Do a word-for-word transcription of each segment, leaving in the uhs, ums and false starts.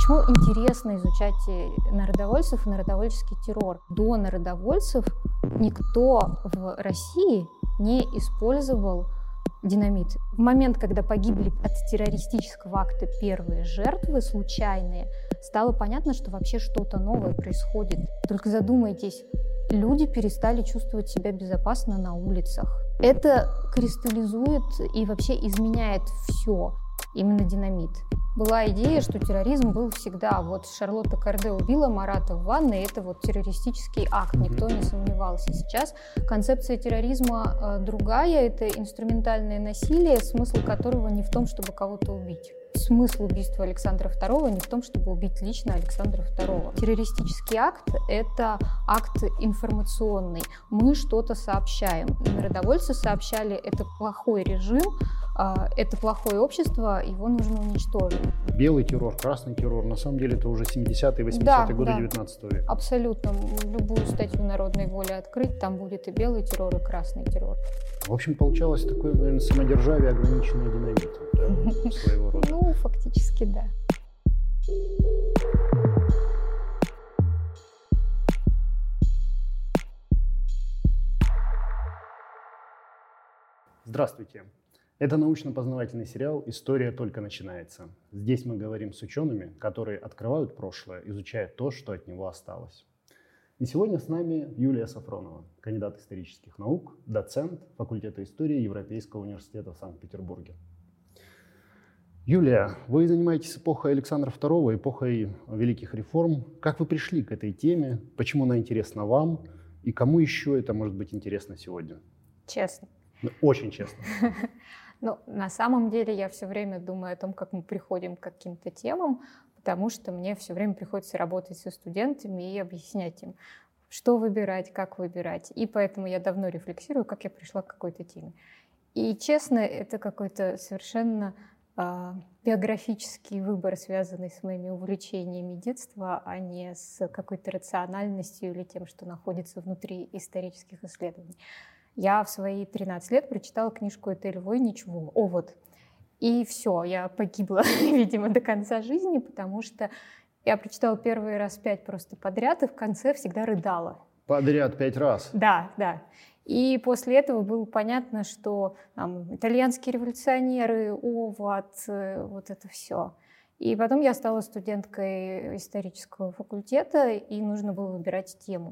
Почему интересно изучать народовольцев и народовольческий террор? До народовольцев никто в России не использовал динамит. В момент, когда погибли от террористического акта первые жертвы, случайные, стало понятно, что вообще что-то новое происходит. Только задумайтесь, люди перестали чувствовать себя безопасно на улицах. Это кристаллизует и вообще изменяет все, именно динамит. Была идея, что терроризм был всегда. Вот Шарлотта Корде убила Марата в ванной, это вот террористический акт, никто не сомневался. Сейчас концепция терроризма э, другая, это инструментальное насилие, смысл которого не в том, чтобы кого-то убить. Смысл убийства Александра второго не в том, чтобы убить лично Александра второго. Террористический акт – это акт информационный. Мы что-то сообщаем. Народовольцы сообщали, это плохой режим, это плохое общество, его нужно уничтожить. Белый террор, красный террор, на самом деле это уже семидесятые, восьмидесятые да, годы да. девятнадцатого века. Абсолютно. Любую статью «Народной воли» открыть, там будет и белый террор, и красный террор. В общем, получалось такое, наверное, самодержавие, ограниченное динамитом, да, своего рода. Ну, фактически, да. Здравствуйте. Это научно-познавательный сериал «История только начинается». Здесь мы говорим с учеными, которые открывают прошлое, изучая то, что от него осталось. И сегодня с нами Юлия Сафронова, кандидат исторических наук, доцент факультета истории Европейского университета в Санкт-Петербурге. Юлия, вы занимаетесь эпохой Александра второго, эпохой великих реформ. Как вы пришли к этой теме? Почему она интересна вам? И кому еще это может быть интересно сегодня? Честно. Ну, очень честно. Ну, на самом деле я все время думаю о том, как мы приходим к каким-то темам, потому что мне все время приходится работать со студентами и объяснять им, что выбирать, как выбирать. И поэтому я давно рефлексирую, как я пришла к какой-то теме. И честно, это какой-то совершенно э, биографический выбор, связанный с моими увлечениями детства, а не с какой-то рациональностью или тем, что находится внутри исторических исследований. Я в свои тринадцать лет прочитала книжку «Этель Войнич «Овод». И все, я погибла, видимо, до конца жизни, потому что я прочитала первый раз пять просто подряд, и в конце всегда рыдала. Подряд пять раз? Да, да. И после этого было понятно, что там, итальянские революционеры, Овод, вот это все. И потом я стала студенткой исторического факультета, и нужно было выбирать тему.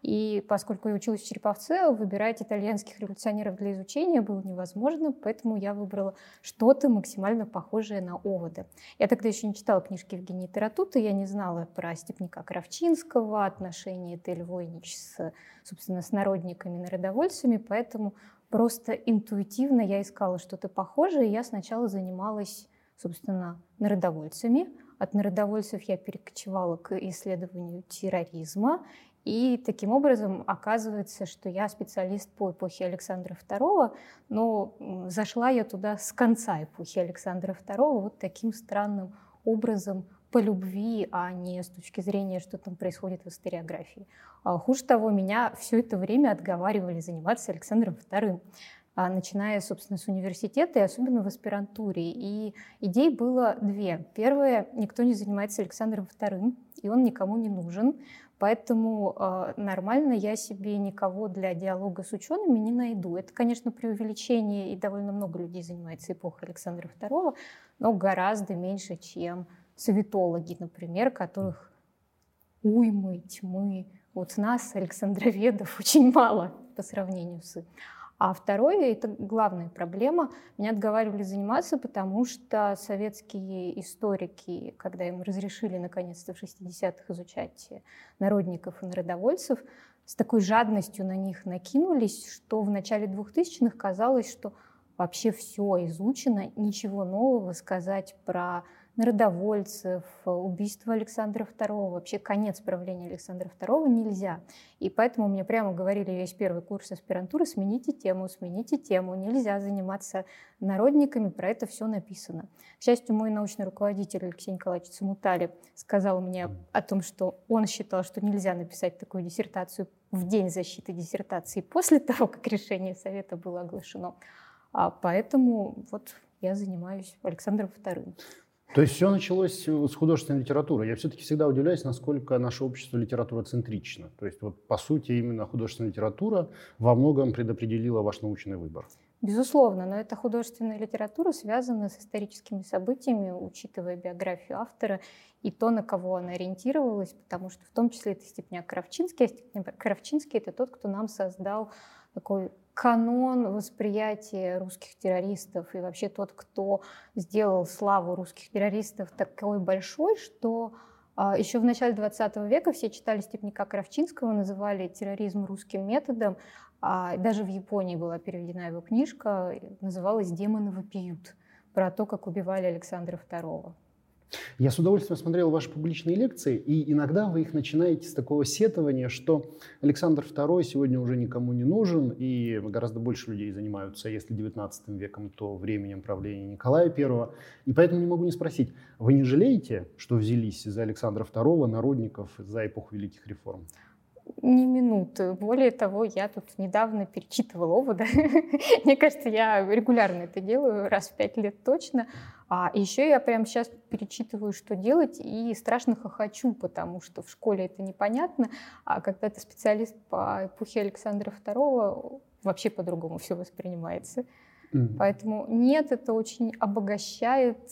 И поскольку я училась в Череповце, выбирать итальянских революционеров для изучения было невозможно, поэтому я выбрала что-то максимально похожее на Овода. Я тогда еще не читала книжки Евгения Таратута, я не знала про степняка Кравчинского, отношения Этель Войнич с, собственно, с народниками-народовольцами, поэтому просто интуитивно я искала что-то похожее, и я сначала занималась, собственно, народовольцами. От народовольцев я перекочевала к исследованию терроризма. И таким образом оказывается, что я специалист по эпохе Александра второго, но зашла я туда с конца эпохи Александра второго вот таким странным образом по любви, а не с точки зрения, что там происходит в историографии. А хуже того, меня все это время отговаривали заниматься Александром вторым, начиная, собственно, с университета и особенно в аспирантуре. И идей было две. Первое, никто не занимается Александром вторым, и он никому не нужен. Поэтому э, нормально я себе никого для диалога с учеными не найду. Это, конечно, преувеличение, и довольно много людей занимается эпохой Александра второго, но гораздо меньше, чем советологи, например, которых уймы, тьмы. Вот нас, александроведов, очень мало по сравнению с... А второе, это главная проблема, меня отговаривали заниматься, потому что советские историки, когда им разрешили наконец-то в шестидесятых изучать народников и народовольцев, с такой жадностью на них накинулись, что в начале двухтысячных казалось, что вообще все изучено, ничего нового сказать про народовольцев, убийство Александра второго, вообще конец правления Александра второго нельзя. И поэтому мне прямо говорили весь первый курс аспирантуры: смените тему, смените тему, нельзя заниматься народниками, про это все написано. К счастью, мой научный руководитель Алексей Николаевич Цимутали сказал мне о том, что он считал, что нельзя написать такую диссертацию в день защиты диссертации после того, как решение Совета было оглашено. А поэтому вот я занимаюсь Александром вторым. То есть все началось с художественной литературы. Я все-таки всегда удивляюсь, насколько наше общество литературоцентрично. То есть вот по сути именно художественная литература во многом предопределила ваш научный выбор. Безусловно, но эта художественная литература связана с историческими событиями, учитывая биографию автора и то, на кого она ориентировалась, потому что в том числе это Степняк Кравчинский, а Степняк Кравчинский — это тот, кто нам создал такой канон восприятия русских террористов и вообще тот, кто сделал славу русских террористов такой большой, что а, еще в начале двадцатого века все читали Степняка Кравчинского, называли терроризм русским методом. А даже в Японии была переведена его книжка, называлась «Демоны вопиют», про то, как убивали Александра второго. Я с удовольствием смотрел ваши публичные лекции, и иногда вы их начинаете с такого сетования, что Александр второй сегодня уже никому не нужен, и гораздо больше людей занимаются, если девятнадцатым веком, то временем правления Николая Первого. И поэтому не могу не спросить, вы не жалеете, что взялись за Александра второго, народников, за эпоху великих реформ? Ни минуты. Более того, я тут недавно перечитывала Овода. Мне кажется, я регулярно это делаю, раз в пять лет точно. А еще я прямо сейчас перечитываю, что делать, и страшно хохочу, потому что в школе это непонятно, а когда ты специалист по эпохе Александра второго, вообще по-другому все воспринимается. Mm-hmm. Поэтому нет, это очень обогащает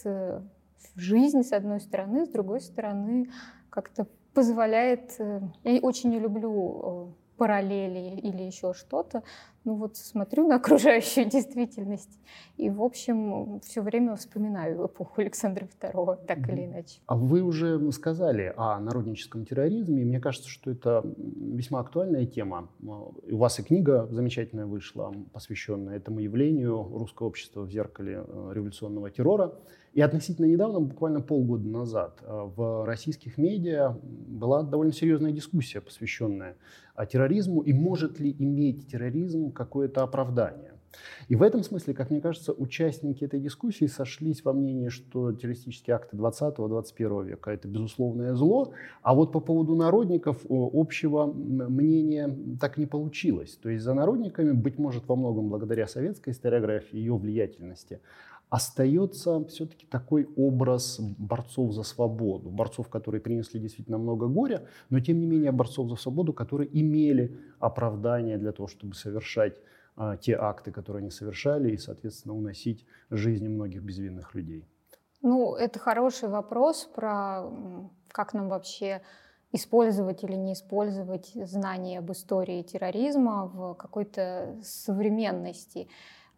жизнь, с одной стороны, с другой стороны, как-то позволяет... Я очень не люблю параллели или еще что-то. Ну вот смотрю на окружающую действительность и, в общем, все время вспоминаю эпоху Александра второго, так mm-hmm. или иначе. А вы уже сказали о народническом терроризме. Мне кажется, что это весьма актуальная тема. У вас и книга замечательная вышла, посвященная этому явлению русского общества в зеркале революционного террора. И относительно недавно, буквально полгода назад, в российских медиа была довольно серьезная дискуссия, посвященная терроризму, и может ли иметь терроризм какое-то оправдание. И в этом смысле, как мне кажется, участники этой дискуссии сошлись во мнении, что террористические акты двадцатого — двадцать первого века – это безусловное зло, а вот по поводу народников общего мнения так не получилось. То есть за народниками, быть может, во многом благодаря советской историографии, ее влиятельности, остается все-таки такой образ борцов за свободу, борцов, которые принесли действительно много горя, но тем не менее борцов за свободу, которые имели оправдание для того, чтобы совершать а, те акты, которые они совершали, и, соответственно, уносить жизни многих безвинных людей. Ну, это хороший вопрос про как нам вообще использовать или не использовать знания об истории терроризма в какой-то современности.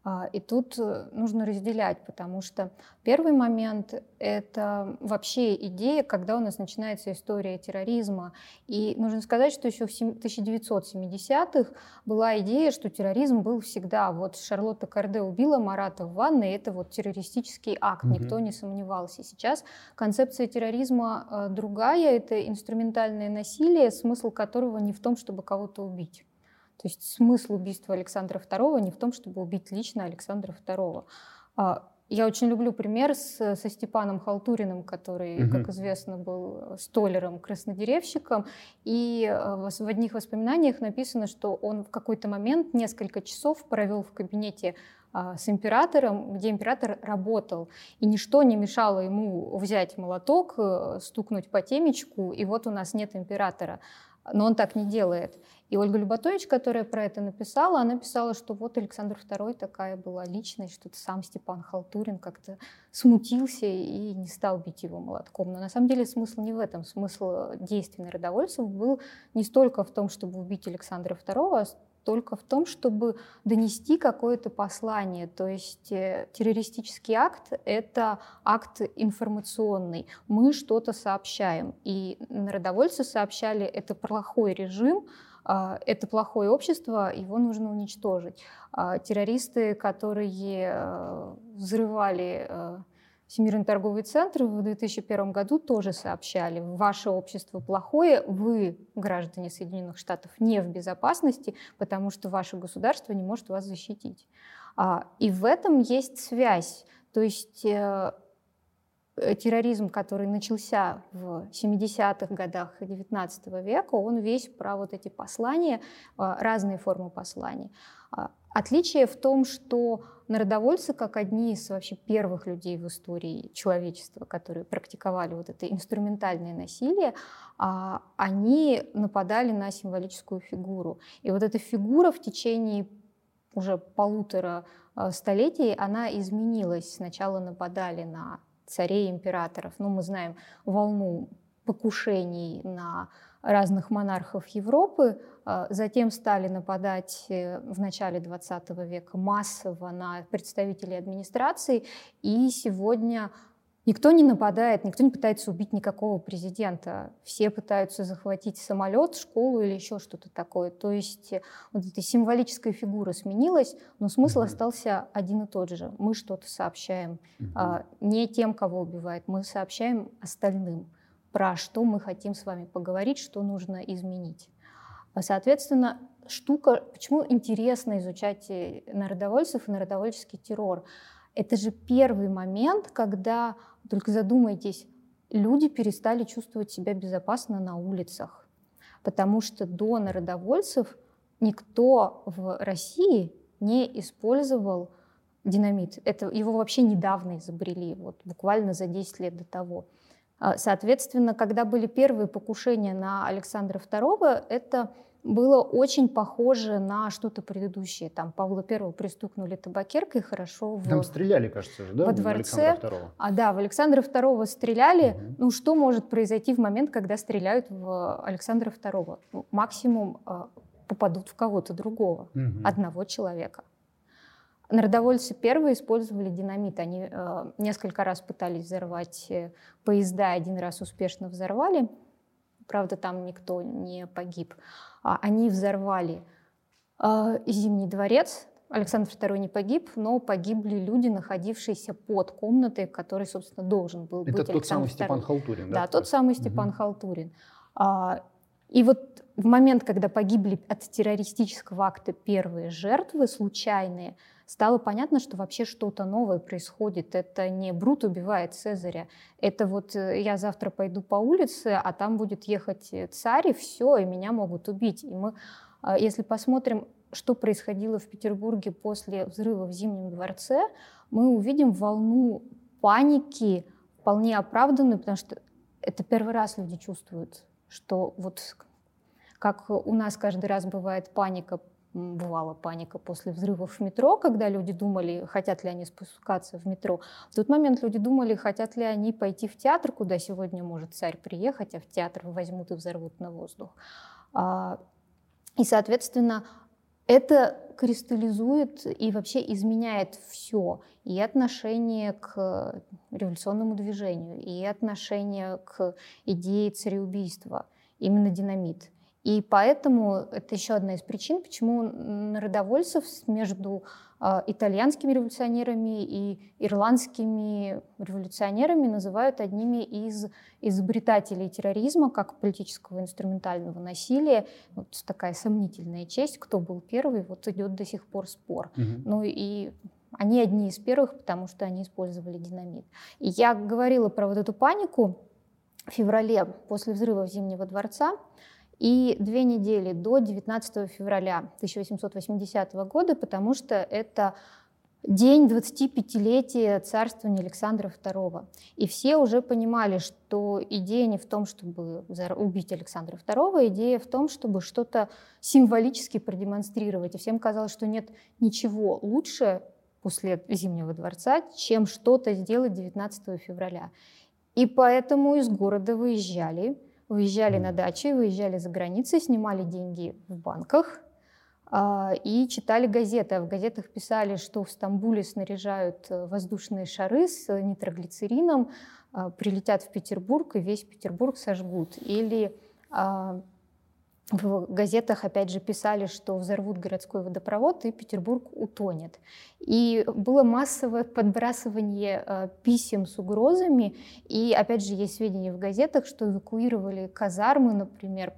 И тут нужно разделять, потому что первый момент — это вообще идея, когда у нас начинается история терроризма. И нужно сказать, что еще в тысяча девятьсот семидесятых была идея, что терроризм был всегда. Вот Шарлотта Корде убила Марата в ванной, это вот террористический акт, угу. Никто не сомневался. Сейчас концепция терроризма другая, это инструментальное насилие, смысл которого не в том, чтобы кого-то убить. То есть смысл убийства Александра второго не в том, чтобы убить лично Александра второго. Я очень люблю пример с, со Степаном Халтуриным, который, угу. как известно, был столяром-краснодеревщиком. И в одних воспоминаниях написано, что он в какой-то момент несколько часов провел в кабинете с императором, где император работал. И ничто не мешало ему взять молоток, стукнуть по темечку, и вот у нас нет императора. Но он так не делает. И Ольга Люботович, которая про это написала, она писала, что вот Александр второй такая была личность, что сам Степан Халтурин как-то смутился и не стал бить его молотком. Но на самом деле смысл не в этом. Смысл действий народовольцев был не столько в том, чтобы убить Александра второго, а только в том, чтобы донести какое-то послание. То есть террористический акт — это акт информационный. Мы что-то сообщаем. И народовольцы сообщали: это плохой режим, это плохое общество, его нужно уничтожить. Террористы, которые взрывали Всемирный торговый центр в две тысячи первом году, тоже сообщали: ваше общество плохое, вы, граждане Соединенных Штатов, не в безопасности, потому что ваше государство не может вас защитить. И в этом есть связь. То есть терроризм, который начался в семидесятых годах девятнадцатого века, он весь про вот эти послания, разные формы посланий. Отличие в том, что народовольцы, как одни из вообще первых людей в истории человечества, которые практиковали вот это инструментальное насилие, они нападали на символическую фигуру. И вот эта фигура в течение уже полутора столетий, она изменилась. Сначала нападали на царей, императоров. Ну, мы знаем волну покушений на разных монархов Европы. Затем стали нападать в начале двадцатого века массово на представителей администрации. И сегодня никто не нападает, никто не пытается убить никакого президента. Все пытаются захватить самолет, школу или еще что-то такое. То есть вот эта символическая фигура сменилась, но смысл mm-hmm. остался один и тот же. Мы что-то сообщаем mm-hmm. а, не тем, кого убивают, мы сообщаем остальным, про что мы хотим с вами поговорить, что нужно изменить. Соответственно, штука, почему интересно изучать народовольцев и народовольческий террор? Это же первый момент, когда, только задумайтесь, люди перестали чувствовать себя безопасно на улицах. Потому что до народовольцев никто в России не использовал динамит. Это, его вообще недавно изобрели, вот, буквально за десять лет до того. Соответственно, когда были первые покушения на Александра второго, это было очень похоже на что-то предыдущее. Там Павла Первого пристукнули табакеркой, хорошо. В, Там стреляли, кажется же, да? Во дворце. А, да, в Александра второго стреляли. Угу. Ну, что может произойти в момент, когда стреляют в Александра второго? Ну, максимум э, попадут в кого-то другого, угу. одного человека. Народовольцы первые использовали динамит. Они э, несколько раз пытались взорвать поезда, один раз успешно взорвали. Правда, там никто не погиб. А, они взорвали э, Зимний дворец. Александр второй не погиб, но погибли люди, находившиеся под комнатой, в которой, собственно, должен был Это быть Александр тот самый Степан Халтурин, да? Да, тот самый Степан угу. Халтурин. А, и вот в момент, когда погибли от террористического акта первые жертвы, случайные, стало понятно, что вообще что-то новое происходит. Это не Брут убивает Цезаря. Это вот я завтра пойду по улице, а там будет ехать царь, и все, и меня могут убить. И мы, если посмотрим, что происходило в Петербурге после взрыва в Зимнем дворце, мы увидим волну паники, вполне оправданную, потому что это первый раз люди чувствуют, что вот как у нас каждый раз бывает паника, бывала паника после взрывов в метро, когда люди думали, хотят ли они спускаться в метро. В тот момент люди думали, хотят ли они пойти в театр, куда сегодня может царь приехать, а в театр возьмут и взорвут на воздух. И, соответственно, это кристаллизует и вообще изменяет все. И отношение к революционному движению, и отношение к идее цареубийства, именно динамит. И поэтому это еще одна из причин, почему народовольцев между э, итальянскими революционерами и ирландскими революционерами называют одними из изобретателей терроризма как политического инструментального насилия. Вот такая сомнительная честь, кто был первый, вот идет до сих пор спор. Mm-hmm. Ну и они одни из первых, потому что они использовали динамит. И я говорила про вот эту панику в феврале после взрыва Зимнего дворца. И две недели до девятнадцатого февраля тысяча восемьсот восьмидесятого года, потому что это день двадцатипятилетия царствования Александра второго. И все уже понимали, что идея не в том, чтобы убить Александра второго, идея в том, чтобы что-то символически продемонстрировать. И всем казалось, что нет ничего лучше после Зимнего дворца, чем что-то сделать девятнадцатого февраля. И поэтому из города выезжали. Выезжали на дачи, выезжали за границей, снимали деньги в банках э, и читали газеты. А в газетах писали, что в Стамбуле снаряжают воздушные шары с нитроглицерином, э, прилетят в Петербург и весь Петербург сожгут. Или э, в газетах опять же писали, что взорвут городской водопровод и Петербург утонет. И было массовое подбрасывание э, писем с угрозами. И опять же есть сведения в газетах, что эвакуировали казармы, например,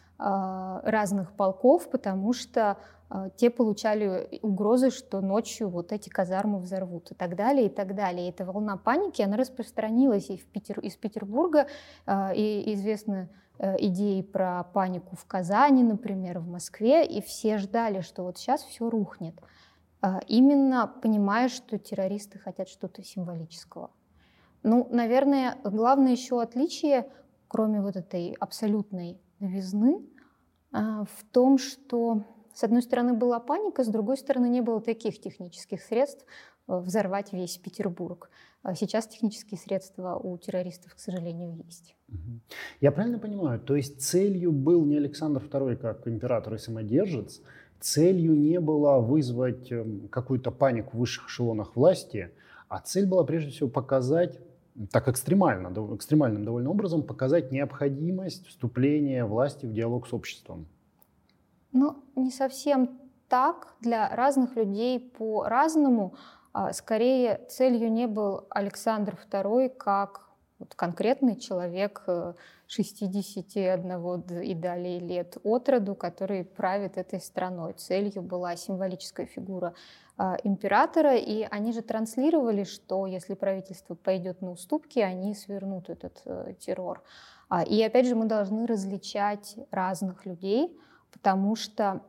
э, разных полков, потому что э, те получали угрозы, что ночью вот эти казармы взорвут и так далее, и так далее. И эта волна паники, она распространилась и в Питер, из Петербурга, э, и известно идеи про панику в Казани, например, в Москве, и все ждали, что вот сейчас все рухнет. именно понимая, что террористы хотят что-то символического. Ну, наверное, главное еще отличие, кроме вот этой абсолютной новизны, в том, что, с одной стороны, была паника, с другой стороны, не было таких технических средств взорвать весь Петербург. Сейчас технические средства у террористов, к сожалению, есть. Я правильно понимаю, то есть целью был не Александр второй как император и самодержец, целью не было вызвать какую-то панику в высших эшелонах власти, а цель была прежде всего показать, так экстремально, экстремальным довольно образом, показать необходимость вступления власти в диалог с обществом. Ну, не совсем так. Для разных людей по-разному. Скорее, целью не был Александр второй как вот конкретный человек шестидесяти одного и далее лет от роду, который правит этой страной. Целью была символическая фигура императора, и они же транслировали, что если правительство пойдет на уступки, они свернут этот террор. И опять же, мы должны различать разных людей, потому что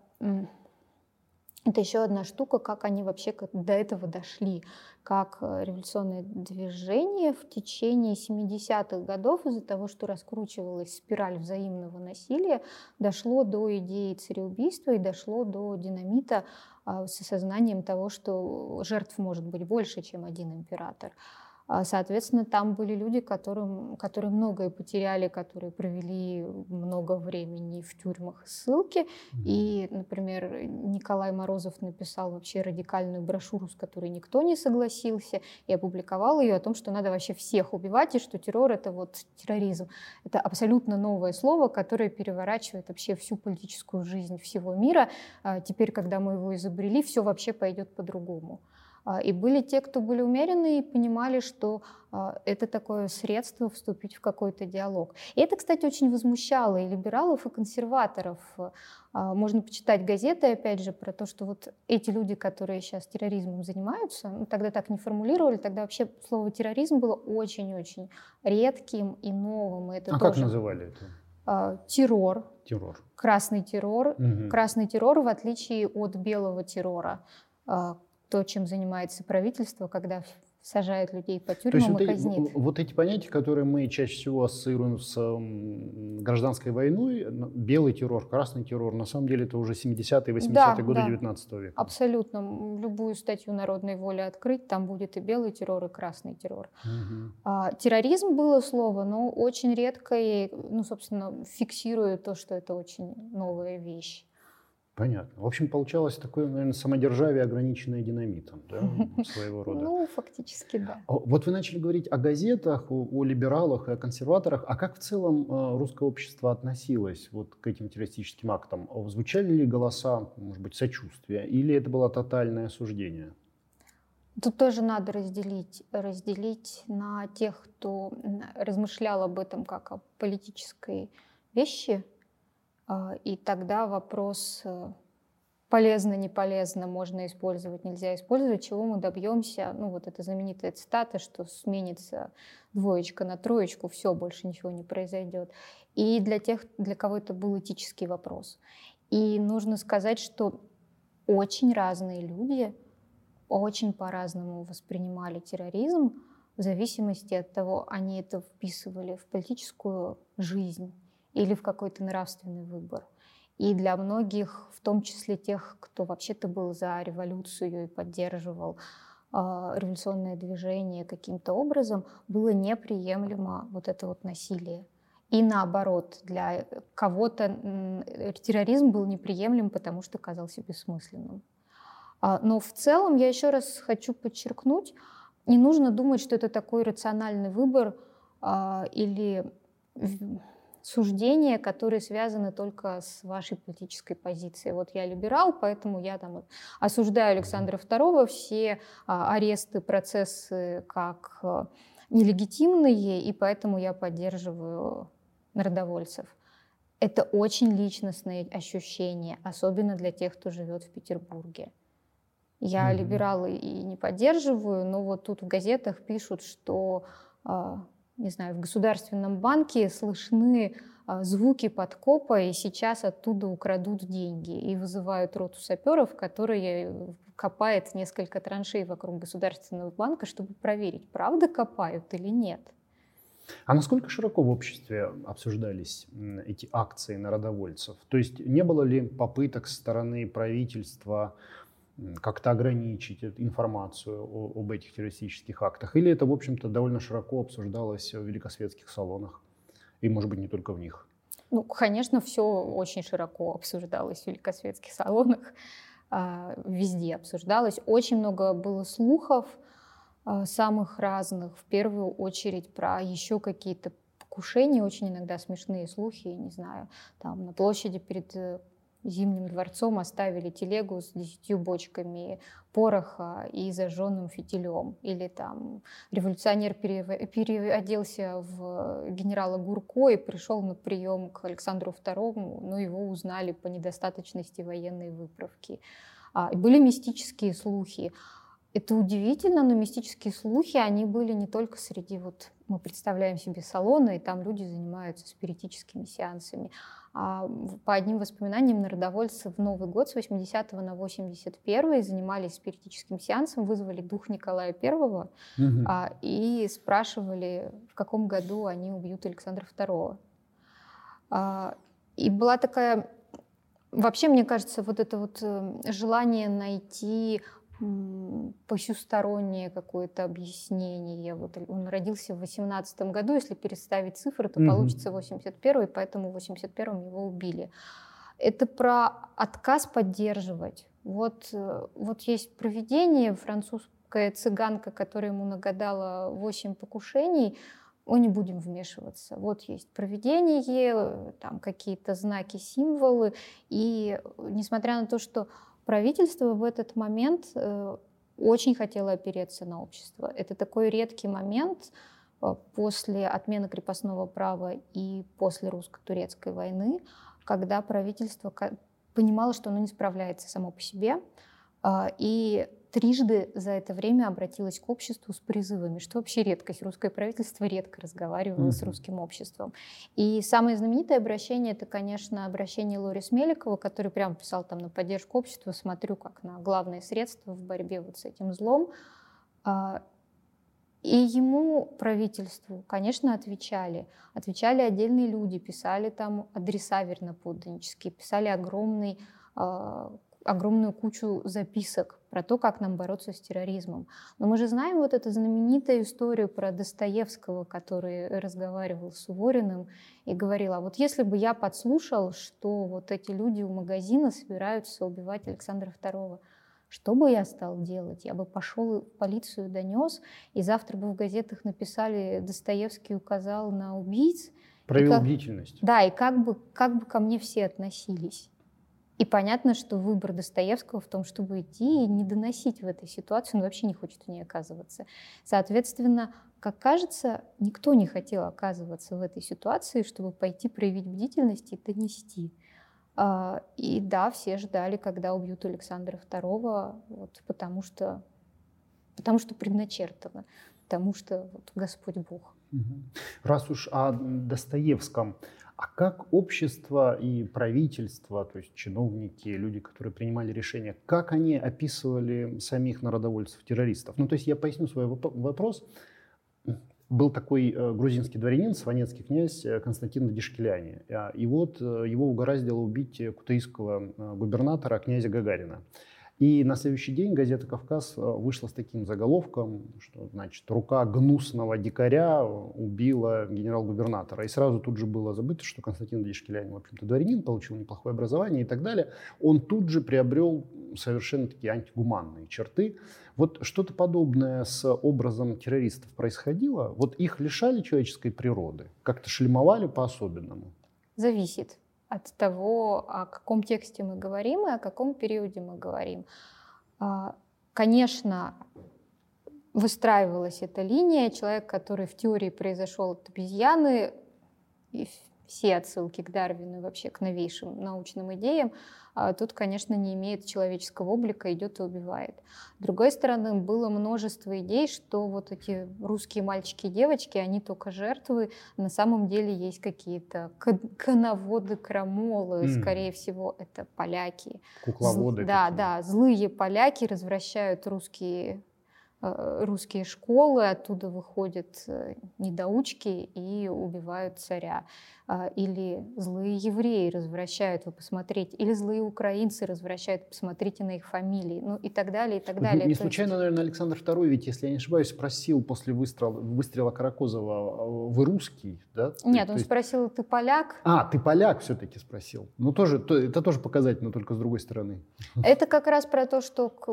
это еще одна штука, как они вообще до этого дошли, как революционное движение в течение семидесятых годов из-за того, что раскручивалась спираль взаимного насилия, дошло до идеи цареубийства и дошло до динамита с осознанием того, что жертв может быть больше, чем один император. Соответственно, там были люди, которым, которые многое потеряли, которые провели много времени в тюрьмах и ссылке. И, например, Николай Морозов написал вообще радикальную брошюру, с которой никто не согласился, и опубликовал ее о том, что надо вообще всех убивать, и что террор — это вот терроризм. Это абсолютно новое слово, которое переворачивает вообще всю политическую жизнь всего мира. Теперь, когда мы его изобрели, все вообще пойдет по-другому. И были те, кто были умеренны и понимали, что это такое средство вступить в какой-то диалог. И это, кстати, очень возмущало и либералов, и консерваторов. Можно почитать газеты, опять же, про то, что вот эти люди, которые сейчас терроризмом занимаются, ну, тогда так не формулировали, тогда вообще слово терроризм было очень-очень редким и новым. И это а тоже... как называли это? Террор. Террор. Красный террор. Угу. Красный террор, в отличие от белого террора. То, чем занимается правительство, когда сажают людей по тюрьмам. То есть и вот казнит. Эти, вот эти понятия, которые мы чаще всего ассоциируем с гражданской войной, белый террор, красный террор, на самом деле это уже семидесятые, восьмидесятые да, годы да. девятнадцатого века. Абсолютно. Любую статью «Народной воли» открыть, там будет и белый террор, и красный террор. Угу. А, терроризм было слово, но очень редко, и, ну, собственно, фиксирует то, что это очень новая вещь. Понятно. В общем, получалось такое, наверное, самодержавие, ограниченное динамитом, да, своего рода. Ну, фактически, да. Вот вы начали говорить о газетах, о, о либералах и о консерваторах. А как в целом русское общество относилось вот к этим террористическим актам? Звучали ли голоса, может быть, сочувствия, или это было тотальное осуждение? Тут тоже надо разделить, разделить на тех, кто размышлял об этом как о политической вещи. И тогда вопрос полезно, не полезно, можно использовать, нельзя использовать, чего мы добьемся. Ну вот эта знаменитая цитата, что сменится двоечка на троечку, все, больше ничего не произойдет. И для тех, для кого это был этический вопрос. И нужно сказать, что очень разные люди очень по-разному воспринимали терроризм в зависимости от того, они это вписывали в политическую жизнь или в какой-то нравственный выбор. И для многих, в том числе тех, кто вообще-то был за революцию и поддерживал э, революционное движение каким-то образом, было неприемлемо вот это вот насилие. И наоборот, для кого-то э, терроризм был неприемлем, потому что казался бессмысленным. А, но в целом, я еще раз хочу подчеркнуть, не нужно думать, что это такой рациональный выбор э, или... суждения, которые связаны только с вашей политической позицией. Вот я либерал, поэтому я там осуждаю Александра второго, все а, аресты, процессы как а, нелегитимные, и поэтому я поддерживаю народовольцев. Это очень личностные ощущения, особенно для тех, кто живет в Петербурге. Я mm-hmm. либерал и не поддерживаю, но вот тут в газетах пишут, что... А, не знаю, в Государственном банке слышны звуки подкопа, и сейчас оттуда украдут деньги. И вызывают роту саперов, которые копает несколько траншей вокруг Государственного банка, чтобы проверить, правда копают или нет. А насколько широко в обществе обсуждались эти акции народовольцев? То есть не было ли попыток со стороны правительства как-то ограничить информацию о, об этих террористических актах? Или это, в общем-то, довольно широко обсуждалось в великосветских салонах? И, может быть, не только в них? Ну, конечно, все очень широко обсуждалось в великосветских салонах. Везде обсуждалось. Очень много было слухов, самых разных, в первую очередь про еще какие-то покушения, очень иногда смешные слухи, не знаю, там на площади перед Зимним дворцом оставили телегу с десятью бочками пороха и зажженным фитилем. Или там революционер переоделся в генерала Гурко и пришел на прием к Александру второму, но его узнали по недостаточности военной выправки. И были мистические слухи. Это удивительно, но мистические слухи, они были не только среди, вот мы представляем себе салоны, и там люди занимаются спиритическими сеансами. А по одним воспоминаниям народовольцы в Новый год с восьмидесятого на восемьдесят первый занимались спиритическим сеансом, вызвали дух Николая Первого угу. а, и спрашивали, в каком году они убьют Александра Второго. А, и была такая... Вообще, мне кажется, вот это вот желание найти посюстороннее какое-то объяснение. Вот он родился в восемнадцатом году, если переставить цифры, то mm-hmm. получится восемьдесят первый, поэтому в восемьдесят первом его убили. Это про отказ поддерживать. Вот, вот есть провидение, французская цыганка, которая ему нагадала восемь покушений, о, не будем вмешиваться. Вот есть провидение, там какие-то знаки, символы, и несмотря на то, что правительство в этот момент э, очень хотело опереться на общество. Это такой редкий момент э, после отмены крепостного права и после русско-турецкой войны, когда правительство понимало, что оно не справляется само по себе, э, и трижды за это время обратилось к обществу с призывами, что вообще редкость. Русское правительство редко разговаривало mm-hmm. с русским обществом. И самое знаменитое обращение — это, конечно, обращение Лорис Меликова, который прямо писал там на поддержку общества, смотрю как на главное средство в борьбе вот с этим злом. И ему, правительству, конечно, отвечали. Отвечали отдельные люди, писали там адреса верноподданнические, писали огромный огромную кучу записок про то, как нам бороться с терроризмом. Но мы же знаем вот эту знаменитую историю про Достоевского, который разговаривал с Сувориным и говорил, а вот если бы я подслушал, что вот эти люди у магазина собираются убивать Александра Второго, что бы я стал делать? Я бы пошел в полицию, донес, и завтра бы в газетах написали, Достоевский указал на убийц. Проявил как, бдительность. Да, и как бы, как бы ко мне все относились. И понятно, что выбор Достоевского в том, чтобы идти и не доносить в этой ситуации, он вообще не хочет в ней оказываться. Соответственно, как кажется, никто не хотел оказываться в этой ситуации, чтобы пойти проявить бдительность и донести. И да, все ждали, когда убьют Александра Второго, вот, потому что, потому что предначертано, потому что вот, Господь Бог. Раз уж о Достоевском, а как общество и правительство, то есть чиновники, люди, которые принимали решения, как они описывали самих народовольцев-террористов? Ну, то есть я поясню свой вопрос. Был такой грузинский дворянин, сванецкий князь Константин Дишкеляни. И вот его угораздило убить кутаисского губернатора князя Гагарина. И на следующий день газета «Кавказ» вышла с таким заголовком, что, значит, рука гнусного дикаря убила генерал-губернатора. И сразу тут же было забыто, что Константин Дишкеляни, в общем-то, дворянин, получил неплохое образование и так далее. Он тут же приобрел совершенно такие антигуманные черты. Вот что-то подобное с образом террористов происходило? Вот их лишали человеческой природы? Как-то шлемовали по-особенному? Зависит от того, о каком тексте мы говорим и о каком периоде мы говорим. Конечно, выстраивалась эта линия. Человек, который в теории произошел от обезьяны, все отсылки к Дарвину и вообще к новейшим научным идеям, тут, конечно, не имеет человеческого облика, идет и убивает. С другой стороны, было множество идей, что вот эти русские мальчики и девочки, они только жертвы, на самом деле есть какие-то коноводы, крамолы, mm. скорее всего, это поляки. Кукловоды. Зл... Да, да, злые поляки развращают русские русские школы, оттуда выходят недоучки и убивают царя. Или злые евреи развращают, вы посмотрите, или злые украинцы развращают, посмотрите на их фамилии, ну и так далее, и так далее. Не случайно, есть... наверное, Александр второй, ведь, если я не ошибаюсь, спросил после выстрела, выстрела Каракозова: вы русский, да? Нет, то он есть... спросил: ты поляк? А, ты поляк все-таки спросил. Ну, тоже, это тоже показательно, только с другой стороны. Это как раз про то, что к,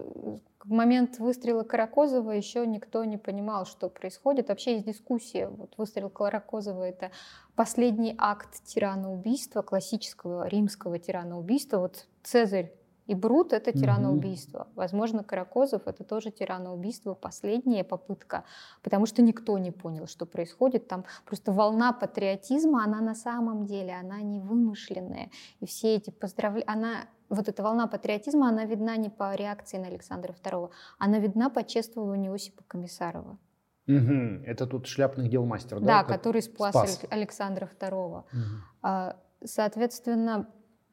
к моменту выстрела Каракозова еще никто не понимал, что происходит. Вообще есть дискуссия. Вот выстрел Каракозова — это последний акт тираноубийства, классического римского тираноубийства. Вот Цезарь и Брут — это тираноубийство. Угу. Возможно, Каракозов — это тоже тираноубийство, последняя попытка, потому что никто не понял, что происходит. Там просто волна патриотизма, она на самом деле, она не вымышленная. И все эти поздравления, она... Вот эта волна патриотизма, она видна не по реакции на Александра второго, она видна по чествованию Осипа Комиссарова. Угу. Это тут шляпных дел мастер, да? Да, который спас, спас. Александра второго. Угу. Соответственно,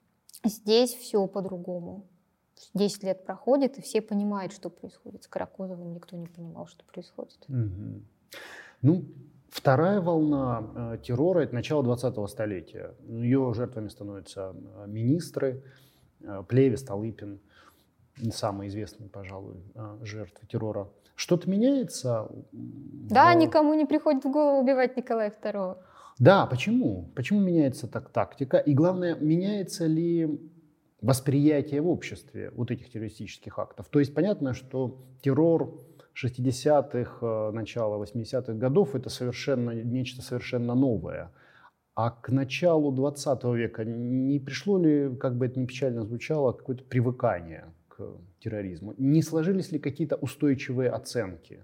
здесь все по-другому. Десять лет проходит, и все понимают, что происходит. С Каракозовым никто не понимал, что происходит. Угу. Ну, вторая волна э, террора – это начало двадцатого столетия. Ее жертвами становятся министры. Плеве, Столыпин, самые известные, пожалуй, жертвы террора. Что-то меняется? Да, в... никому не приходит в голову убивать Николая второго. Да, почему? Почему меняется так тактика? И главное, меняется ли восприятие в обществе вот этих террористических актов? То есть понятно, что террор шестидесятых, начала восьмидесятых годов – это совершенно, нечто совершенно новое. А к началу двадцатого века не пришло ли, как бы это ни печально звучало, какое-то привыкание к терроризму? Не сложились ли какие-то устойчивые оценки?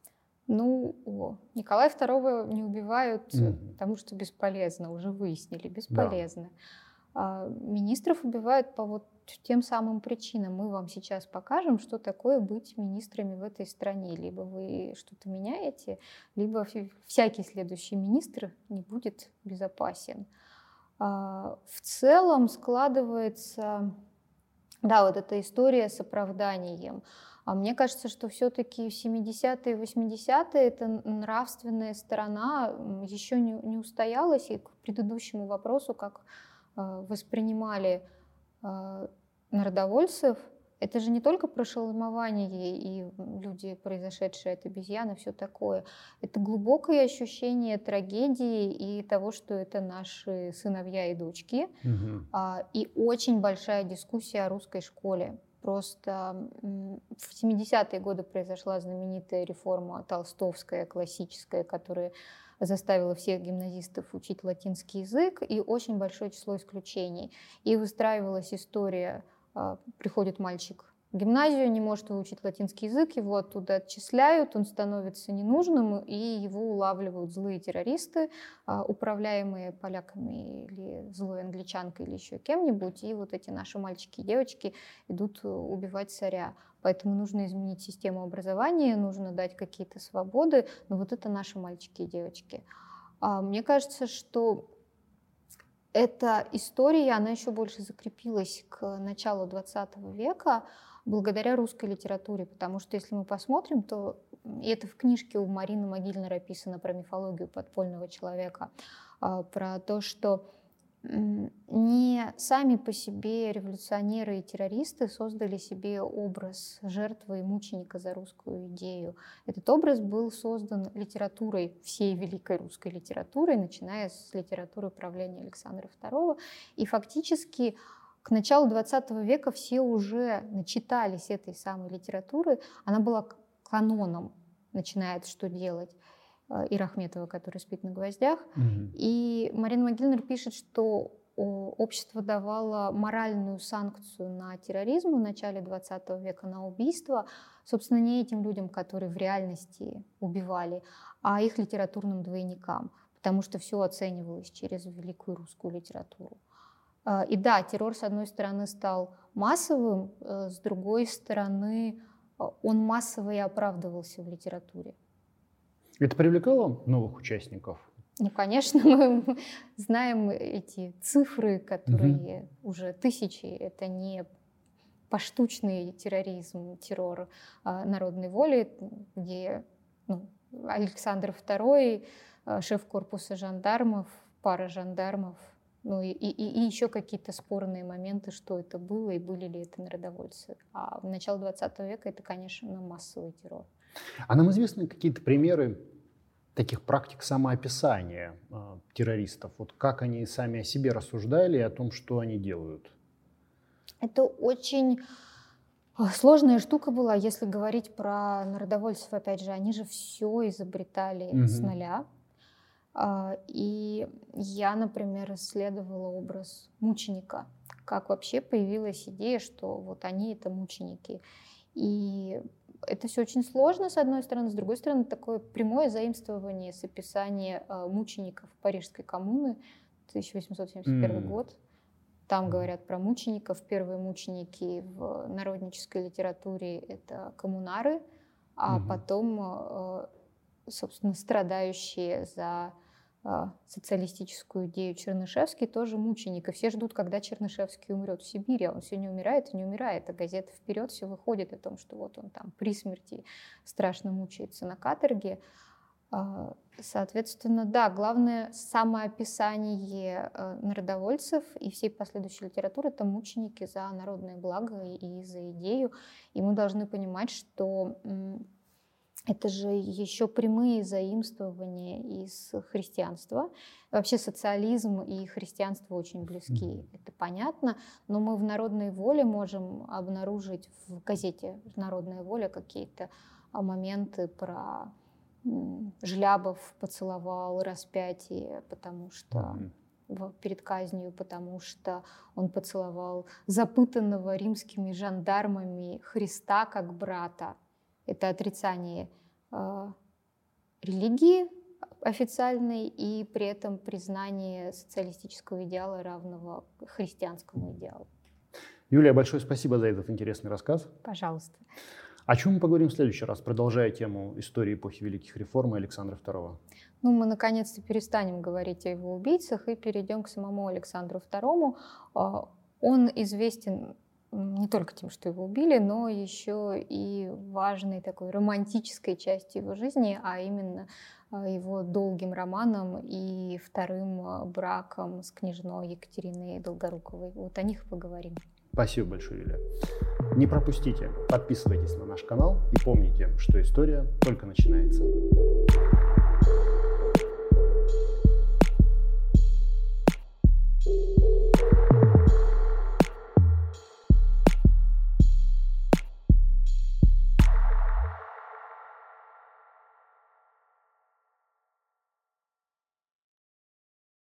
Ну, о, Николая второго не убивают, mm-hmm. потому что бесполезно, уже выяснили, бесполезно. Да. А министров убивают по вот тем самым причинам. Мы вам сейчас покажем, что такое быть министрами в этой стране. Либо вы что-то меняете, либо всякий следующий министр не будет безопасен. А в целом складывается, да, вот эта история с оправданием. А мне кажется, что все-таки в семидесятые и восьмидесятые эта нравственная сторона еще не, не устоялась. И к предыдущему вопросу, как э, воспринимали э, народовольцев, это же не только про шеломование и люди, произошедшие от обезьяны, все такое. Это глубокое ощущение трагедии и того, что это наши сыновья и дочки. Угу. А, и очень большая дискуссия о русской школе. Просто в семидесятые годы произошла знаменитая реформа толстовская, классическая, которая заставила всех гимназистов учить латинский язык, и очень большое число исключений. И выстраивалась история: приходит мальчик в гимназию, не может выучить латинский язык, его оттуда отчисляют, он становится ненужным, и его улавливают злые террористы, управляемые поляками или злой англичанкой или еще кем-нибудь, и вот эти наши мальчики и девочки идут убивать царя. Поэтому нужно изменить систему образования, нужно дать какие-то свободы, но вот это наши мальчики и девочки. Мне кажется, что эта история, она еще больше закрепилась к началу двадцатого века благодаря русской литературе, потому что если мы посмотрим, то и это в книжке у Марины Могильной описано про мифологию подпольного человека, про то, что не сами по себе революционеры и террористы создали себе образ жертвы и мученика за русскую идею. Этот образ был создан литературой, всей великой русской литературой, начиная с литературы правления Александра второго. И фактически к началу двадцатого века все уже начитались этой самой литературы. Она была каноном, начинает что делать. И Рахметова, который спит на гвоздях. Mm-hmm. И Марина Могильнер пишет, что общество давало моральную санкцию на терроризм в начале двадцатого века, на убийство, собственно, не этим людям, которые в реальности убивали, а их литературным двойникам. потому что все оценивалось через великую русскую литературу. И да, террор, с одной стороны, стал массовым, с другой стороны, он массово и оправдывался в литературе. Это привлекало новых участников? Ну, конечно, мы знаем эти цифры, которые угу. уже тысячи. Это не поштучный терроризм, террор а народной воли, где ну, Александр второй, шеф корпуса жандармов, пара жандармов, ну и, и, и еще какие-то спорные моменты, что это было и были ли это народовольцы. А в начале двадцатого века это, конечно, массовый террор. А нам известны какие-то примеры таких практик самоописания э, террористов? Вот как они сами о себе рассуждали и о том, что они делают? Это очень сложная штука была, если говорить про народовольцев, опять же, они же все изобретали угу. с нуля. И я, например, исследовала образ мученика, как вообще появилась идея, что вот они это мученики. И это все очень сложно, с одной стороны, с другой стороны, такое прямое заимствование с описания мучеников Парижской коммуны, тысяча восемьсот семьдесят первый mm. год. Там говорят про мучеников. Первые мученики в народнической литературе — это коммунары, а mm-hmm. потом, собственно, страдающие за социалистическую идею Чернышевский тоже мученик. И все ждут, когда Чернышевский умрет в Сибири, а он все не умирает и не умирает. А газета «Вперед» все выходит о том, что вот он там при смерти страшно мучается на каторге. Соответственно, да, главное самоописание народовольцев и всей последующей литературы — это мученики за народное благо и за идею. И мы должны понимать, что это же еще прямые заимствования из христианства. Вообще социализм и христианство очень близки, mm-hmm. это понятно. Но мы в «Народной воле» можем обнаружить в газете «Народная воля» какие-то моменты про Жлябов поцеловал распятие, потому что mm-hmm. перед казнью, потому что он поцеловал запытанного римскими жандармами Христа как брата. Это отрицание э, религии официальной и при этом признание социалистического идеала, равного христианскому идеалу. Юлия, большое спасибо за этот интересный рассказ. Пожалуйста. О чем мы поговорим в следующий раз, продолжая тему истории эпохи Великих Реформ и Александра второго? Ну, мы наконец-то перестанем говорить о его убийцах и перейдем к самому Александру второму. Он известен не только тем, что его убили, но еще и важной такой романтической частью его жизни, а именно его долгим романом и вторым браком с княжной Екатериной Долгоруковой. Вот о них поговорим. Спасибо большое, Юлия. Не пропустите, подписывайтесь на наш канал и помните, что история только начинается.